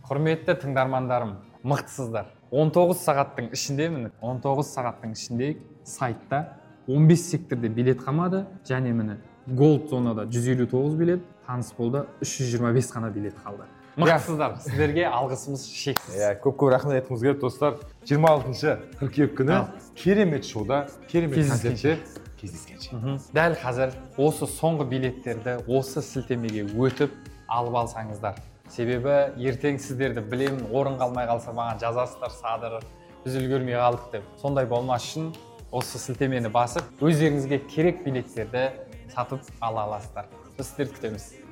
Құрметті тыңдармандарым, мықтысыздар. 19 сағаттың ішінде, 19 сағаттың ішінде сайтта 15 секторде билет қалмады, және Gold зонада 159 билет, Танцполда 325 қана билет қалды. Мықтысыздар, сіздерге алғысымыз шексіз. Көп рахмет айтқымыз келеді достар. 26 қыркүйек күні керемет шоуда, керемет концертте кездескенше. Дәл қазір осы соңғы билеттерді осы сілтемеге өтіп алып алсаңыздар. Себебі ертең сіздерді білемін, орын қалмай қалса маған жазасыздар, Садыр, біз үлгермей қалдық деп. Сондай болмас үшін осы сілтемені басып, өздеріңізге керек билеттерді сатып ала аласыздар. Біз сіздерді күтеміз.